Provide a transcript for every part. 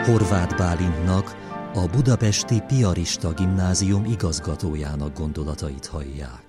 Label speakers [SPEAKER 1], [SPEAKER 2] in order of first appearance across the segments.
[SPEAKER 1] Horváth Bálintnak, a Budapesti Piarista Gimnázium igazgatójának gondolatait hallják.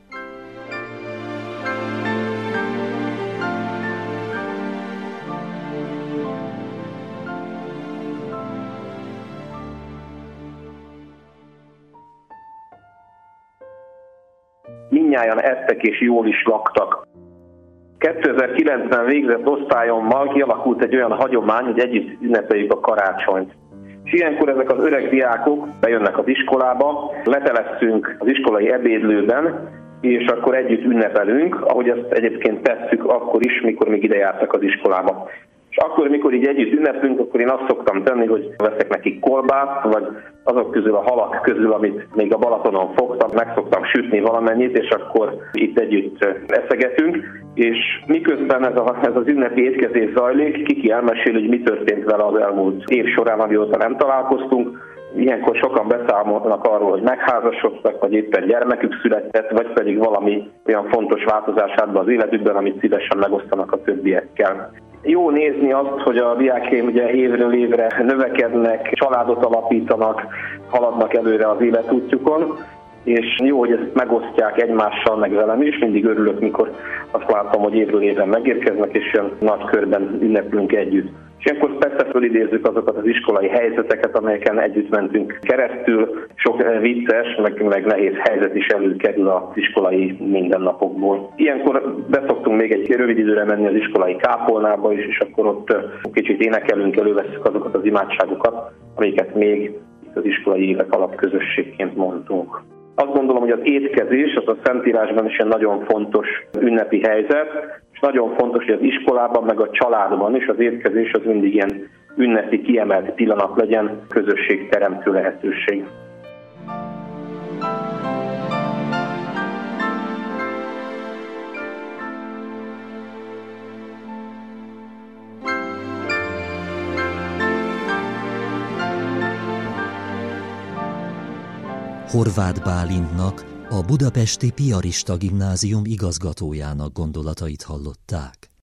[SPEAKER 2] Mindnyájan ettek és jól is laktak. 2009-ben végzett osztályommal kialakult egy olyan hagyomány, hogy együtt ünnepeljük a karácsonyt. És ilyenkor ezek az öreg diákok bejönnek az iskolába, leteleszünk az iskolai ebédlőben, és akkor együtt ünnepelünk, ahogy ezt egyébként tesszük akkor is, mikor még ide jártak az iskolába. És akkor, mikor így együtt ünnepünk, akkor én azt szoktam tenni, hogy veszek nekik kolbászt, vagy azok közül a halak közül, amit még a Balatonon fogtam, meg szoktam sütni valamennyit, és akkor itt együtt eszegetünk. És miközben ez az ünnepi étkezés zajlik, Kiki elmesél, hogy mi történt vele az elmúlt év során, amióta nem találkoztunk. Ilyenkor sokan beszámolnak arról, hogy megházasodtak, vagy éppen gyermekük született, vagy pedig valami olyan fontos változás állt be az életükben, amit szívesen megosztanak a többiekkel. Jó nézni azt, hogy a diákjaim ugye évről évre növekednek, családot alapítanak, haladnak előre az életútjukon, és jó, hogy ezt megosztják egymással, meg velem is. Mindig örülök, mikor azt látom, hogy évről évre megérkeznek, és olyan nagy körben ünneplünk együtt. És ilyenkor persze fölidézzük azokat az iskolai helyzeteket, amelyeken együtt mentünk keresztül. Sok vicces, meg nehéz helyzet is előkerül az iskolai mindennapokból. Ilyenkor beszoktunk még egy rövid időre menni az iskolai kápolnába is, és akkor ott kicsit énekelünk, elővesszük azokat az imádságokat, amiket még az iskolai évek alatt közösségként mondtunk. Azt gondolom, hogy az étkezés az a Szentírásban is egy nagyon fontos ünnepi helyzet, és nagyon fontos, hogy az iskolában, meg a családban is az étkezés az mindig ilyen ünnepi kiemelt pillanat legyen, közösségteremtő lehetőség.
[SPEAKER 1] Horváth Bálintnak, a Budapesti Piarista Gimnázium igazgatójának gondolatait hallották.